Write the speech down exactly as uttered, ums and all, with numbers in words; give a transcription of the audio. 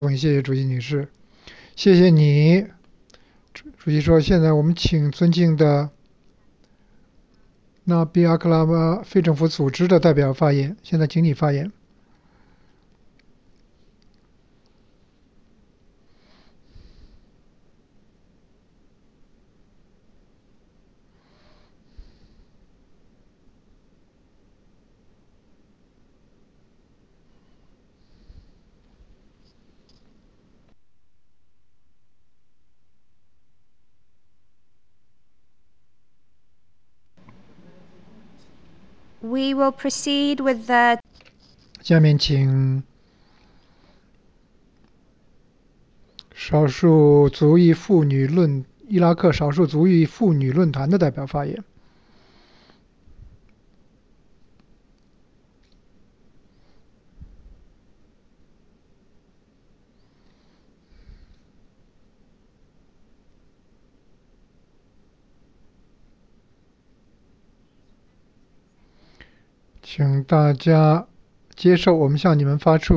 谢谢主席女士，谢谢你。主席说：“现在我们请尊敬的纳比阿克拉巴非政府组织的代表发言。现在请你发言。” We will proceed with the 下面请少数族裔妇女论伊拉克少数族裔妇女论坛的代表发言。请大家接受我们向你们发出